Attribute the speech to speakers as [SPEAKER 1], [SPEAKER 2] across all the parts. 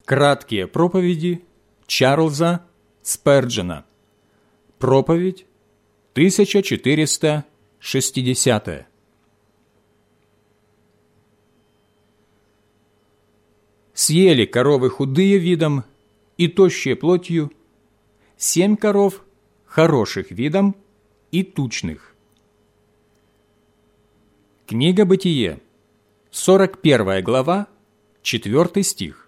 [SPEAKER 1] Краткие проповеди Чарльза Сперджена. Проповедь 1460. Съели коровы худые видом и тощие плотью 7 коров хороших видом и тучных. Книга Бытие, 41 глава, 4 стих.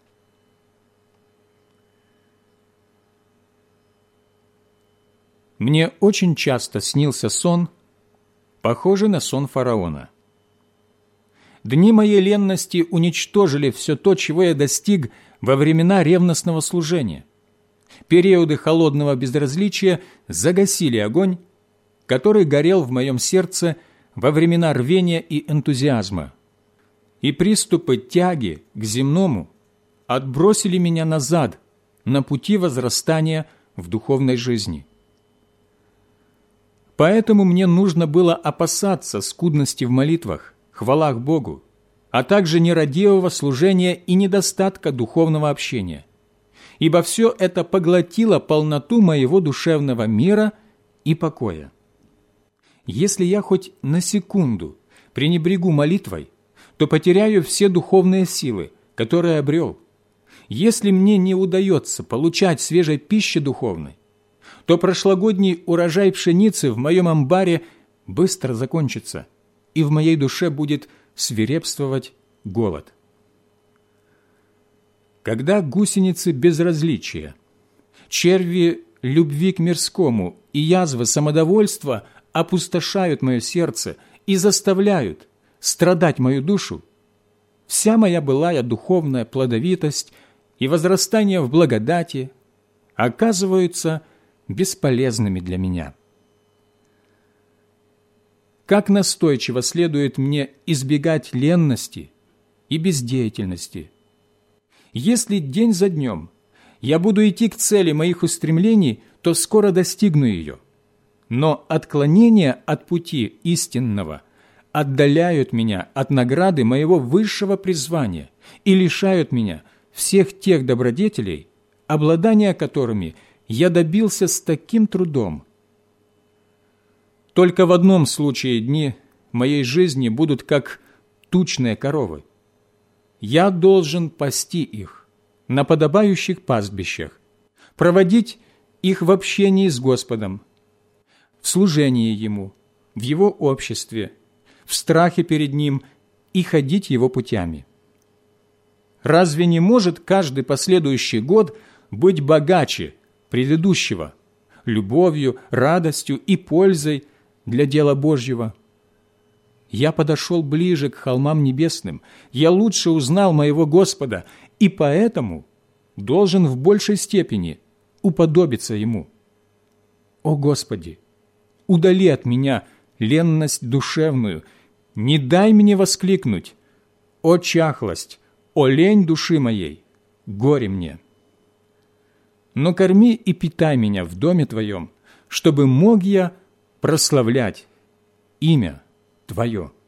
[SPEAKER 1] Мне очень часто снился сон, похожий на сон фараона. Дни моей ленности уничтожили все то, чего я достиг во времена ревностного служения. Периоды холодного безразличия загасили огонь, который горел в моем сердце во времена рвения и энтузиазма. И приступы тяги к земному отбросили меня назад на пути возрастания в духовной жизни. Поэтому мне нужно было опасаться скудности в молитвах, хвалах Богу, а также нерадивого служения и недостатка духовного общения, ибо все это поглотило полноту моего душевного мира и покоя. Если я хоть на секунду пренебрегу молитвой, то потеряю все духовные силы, которые обрел. Если мне не удается получать свежей пищи духовной, то прошлогодний урожай пшеницы в моем амбаре быстро закончится, и в моей душе будет свирепствовать голод. Когда гусеницы безразличия, черви любви к мирскому и язвы самодовольства опустошают мое сердце и заставляют страдать мою душу, вся моя былая духовная плодовитость и возрастание в благодати оказываются бесполезными для меня. Как настойчиво следует мне избегать ленности и бездеятельности. Если день за днем я буду идти к цели моих устремлений, то скоро достигну ее. Но отклонения от пути истинного отдаляют меня от награды моего высшего призвания и лишают меня всех тех добродетелей, обладания которыми я добился с таким трудом. Только в одном случае дни моей жизни будут как тучные коровы. Я должен пасти их на подобающих пастбищах, проводить их в общении с Господом, в служении Ему, в Его обществе, в страхе перед Ним и ходить Его путями. Разве не может каждый последующий год быть богаче предыдущего, любовью, радостью и пользой для дела Божьего? Я подошел ближе к холмам небесным, я лучше узнал моего Господа, и поэтому должен в большей степени уподобиться Ему. О Господи, удали от меня ленность душевную, не дай мне воскликнуть: «О чахлость, о лень души моей, горе мне!» Но корми и питай меня в доме Твоем, чтобы мог я прославлять имя Твое.